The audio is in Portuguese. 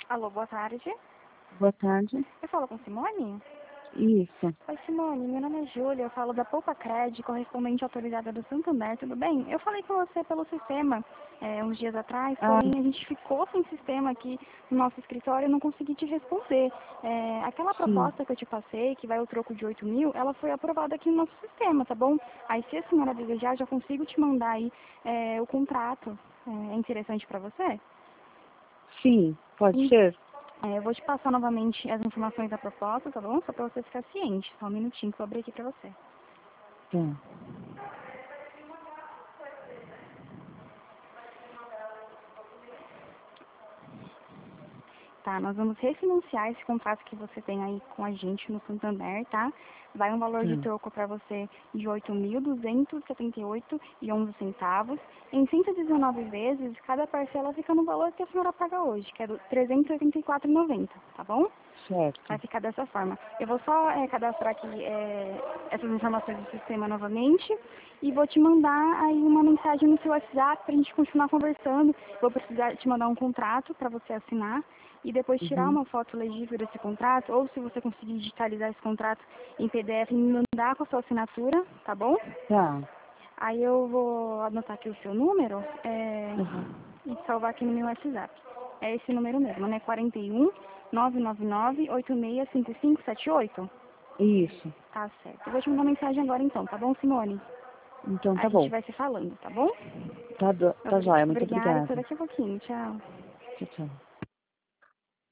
Alô, boa tarde. Boa tarde. Eu falo com Simone? Isso. Oi, Simone. Meu nome é Júlia. Eu falo da Poupa Cred, correspondente autorizada do Santander. Tudo bem? Eu falei com você pelo sistema uns dias atrás, Ah, porém a gente ficou sem sistema aqui no nosso escritório e eu não consegui te responder. Aquela sim. proposta que eu te passei, que vai o troco de 8 mil, ela foi aprovada aqui no nosso sistema, tá bom? Aí, se a senhora desejar, já consigo te mandar aí o contrato. É interessante para você? Sim, pode ser? Eu vou te passar novamente as informações da proposta, tá bom? Só para você ficar ciente. Só um minutinho que eu abri aqui para você. Tá. Tá, nós vamos refinanciar esse contrato que você tem aí com a gente no Santander, tá? Vai um valor de Tá. troco para você de 8.278,11 em 119 vezes, cada parcela fica no valor que a senhora paga hoje, que é do 384,90, tá bom? Vai Certo. ficar dessa forma. Eu vou só cadastrar aqui essas informações do sistema novamente e vou te mandar aí uma mensagem no seu WhatsApp para a gente continuar conversando. Vou precisar te mandar um contrato para você assinar e depois tirar Uhum. uma foto legível desse contrato, ou se você conseguir digitalizar esse contrato em PDF e me mandar com a sua assinatura, tá bom? Tá. Aí eu vou anotar aqui o seu número Uhum. e salvar aqui no meu WhatsApp. É esse número mesmo, né? 41 999 865578. Isso. Tá certo. Eu vou te mandar mensagem agora então, tá bom, Simone? Então Aí tá a gente bom. vai se falando, tá bom? Tá, tá joia. Muito Obrigada, até obrigada. daqui a pouquinho. Tchau. Tchau, tchau.